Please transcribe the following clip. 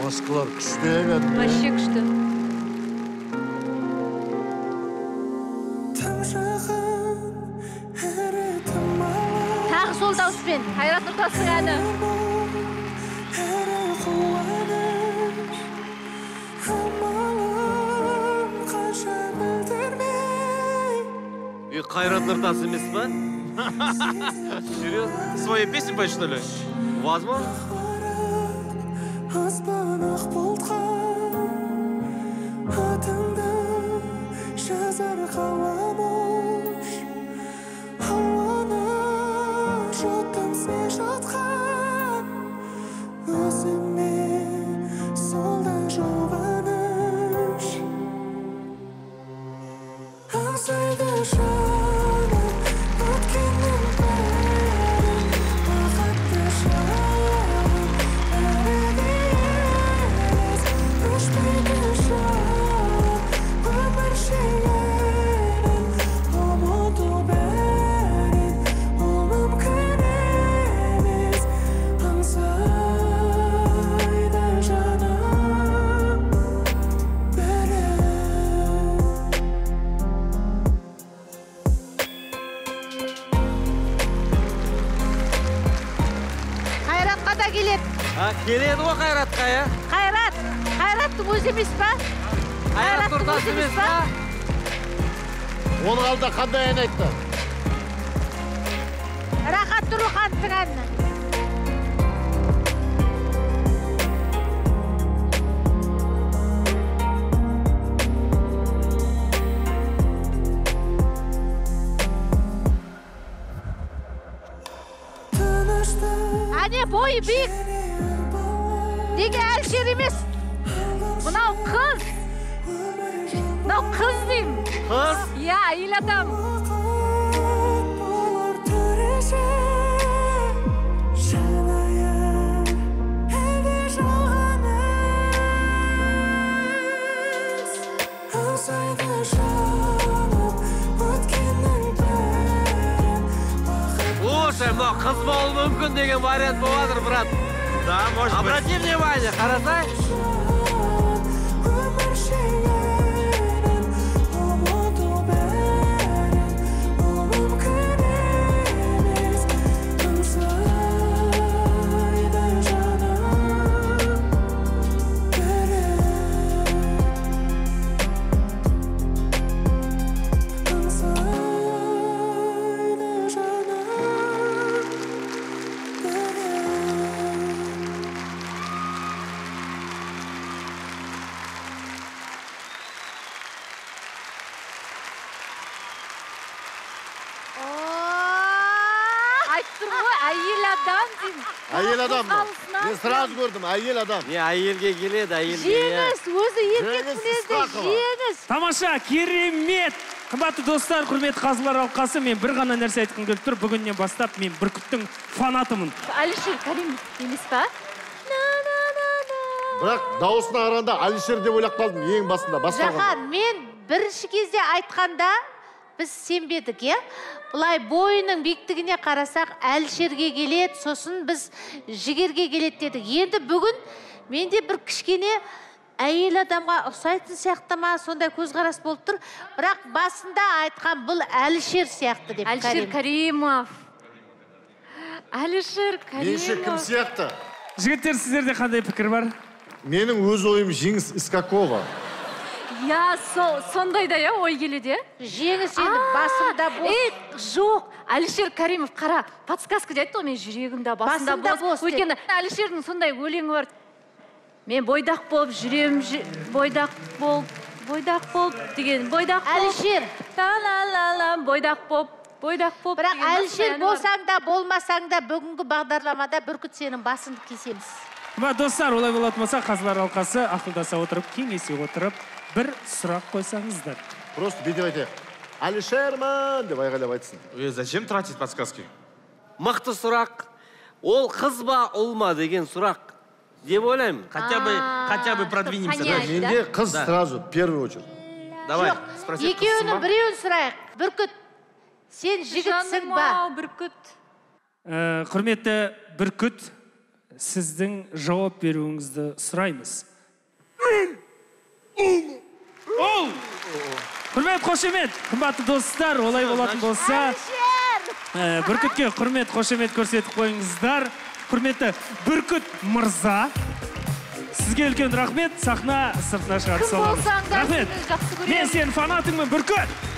Маскалар күшті еді. Вообще күшті. Тағы сол дауыспен Қайрат Нұртастың әні. Қайрат Нұртас емес па? Серьезно? Свои песни поешь, что ли? Возможно? Келеді ғой Қайратқа, я? Қайраттың өзі емес па? Қайрат Нұртас емес па? Оның алда қандай ән айтты? Рахат Тұрлыхановтың әні. Әне бойы биік. Неге Әлшер емес? Мынау қыз. Мынау қыз деймін. Қыз? Я, әйел адам. Слушай, мынау қыз болуы мүмкін деген вариант болады, брат. Да, может быть. Обрати внимание, қарасай. Әйел адам мı? Мен сразу көрдім, әйел адам. Не, әйелге келеді, әйелге. Жеңіс, өзі еркек мінезді жеңіс. Тамаша, керемет. Қымбатты достар, құрметті қазылар алқасы, мен бір ғана нәрсе айтқым келіп тұр. Бүгіннен бастап мен Бүркіттің фанатымын. Әлішер Каримов емес па? Бірақ дауысына қарағанда Әлішер деп ойлап қалдым ең басында. Жақан, мен бірінші кезде айтқанда біз сенбедік, е? Бұлай бойының биіктігіне қарасақ, Әлішерге келеді, сосын біз жігерге келеді дедік. Енді бүгін менде бір кішкене әйел адамға ұқсайтын сияқты ма, сондай көзқарас болып тұр. Бірақ басында айтқан бұл Әлішер сияқты деп. Әлішер Каримов. Әлішер Каримов. Менше кім сияқты? Жігіттер, сіздерде қандай пікір бар? Менің өз ойым Жеңіс Искакова. Я, сондай да, я, ой келеді. Жеңіс енді басында бос. Жоқ, Әлішер Каримов, қара, подсказка дейді ғой, мен жүрегімде басында бос. Өйткені Әлішердің сондай өлеңі бар. Мен бойдақ болып, жүрем, бойдақ болып деген, бойдақ болып. Әлішер. Та-ла-ла-ла, бойдақ болып. Бірақ Әлішер болсаң да, болмасаң да, бүгінгі бағдарламада Бүркіт сенің басыңды кесеміз. Достар, олай болатын болса, қазылар алқасы ақылдаса отырып, кеңесе отырып, бір сұрақ қойсаңыздар. Просто бүйтіп айтайық. Әлішерман деп айғайлап айтсын. Зачем тратить подсказки? Мықты сұрақ. Ол қыз ба, ұл ма деген сұрақ деп ойлаймын. Хотя бы продвинемся. Менде қыз сразу, в первую очередь. Давай, спроси. Екеуінің біреуін сұрайық. Бүркіт, сен жігітсің ба? Бүркіт. Құрметті Бүркіт, сіздің жауап беруіңізді сұраймыз. Ол! Құрмет, қошемет, қымбатты достар, олай болатын болса, Бүркітке құрмет, қошемет көрсетіп қойыңыздар. Құрметті Бүркіт мырза, сізге үлкен рахмет, сахна сыртына шығарып саламыз. Рахмет. Мен сенің фанатыңмын, Бүркіт.